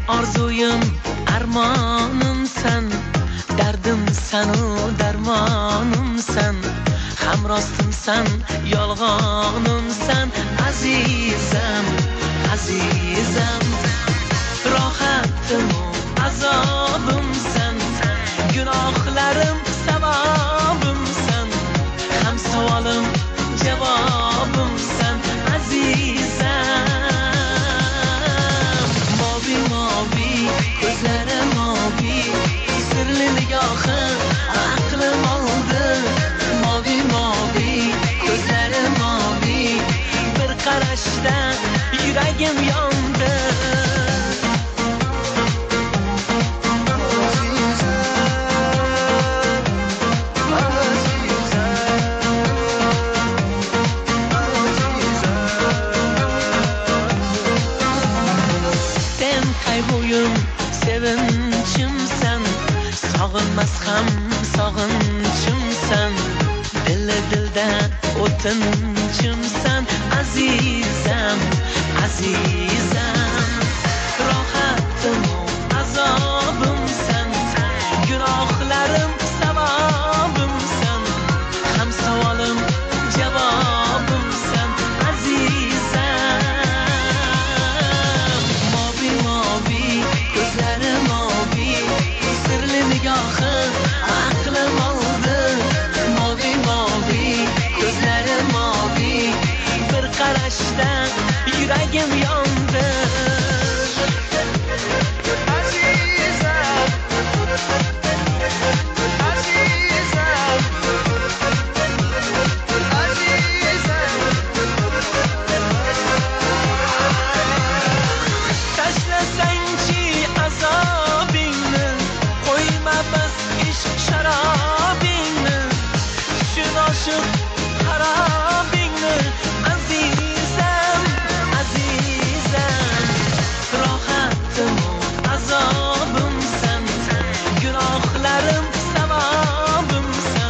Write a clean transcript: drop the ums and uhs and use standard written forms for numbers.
Orzuyum, armonimsan, dardimsan, darmonimsan, hamrostimsan, yolg'onimsan, azizam, azizam. Rohatim, azobimsan, gunohlarim savobimsan, ham savolim javobimsan, azizam. Movi movi ko'zlarim movi, sirli nigohim aqlim oldi. Movi movi ko'zlarim movi, bir qarashda yuragim yondi. Sevinchimsan, sog'inmas ham sog'inchimsan, dilda o'tinchimsan, azizam, azizam. Rohatim, azobimsan, gunohlarim savobimsan, ham savolim javobimsan, azizam. Movi movi ko'zlarim movi, sirli nigohim aqlim oldi. Movi movi ko'zlarim movi, bir qarashda yuragim yondi. Azizam, azizam, azizam. Tashlasangchi azobingni, qo'yma biz ishq sharobingni, tushun oshiq